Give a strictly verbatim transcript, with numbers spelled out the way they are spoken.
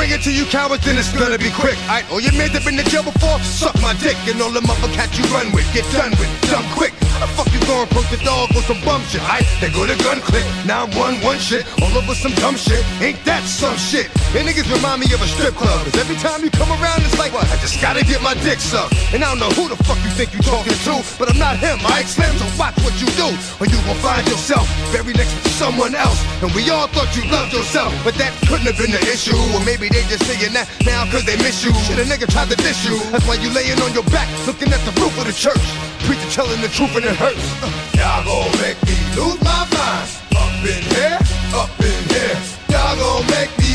bring it to you cowards, then it's gonna be quick. Alright, all your men that been to jail before, suck my dick. And all the motherfuckers you run with, get done with, dumb quick. How the fuck you gonna approach the dog with some bum shit? Alright, they go to gun click, nine one one shit, all over some dumb shit. Ain't that some shit? And niggas remind me of a strip club, cause every time you come around it's like, what? I just gotta get my dick sucked. And I don't know who the fuck you think you talking to, but I'm not him, alright Slim, so watch what you do, or you gon' find yourself very next to someone else. And we all thought you loved yourself, but that couldn't have been the issue. Or maybe they just saying that now cause they miss you. Shit, a nigga tried to diss you, that's why you laying on your back, looking at the roof of the church. Preacher telling the truth and it hurts. Y'all gon' make me lose my mind. Up in here, up in here. Y'all gon' make me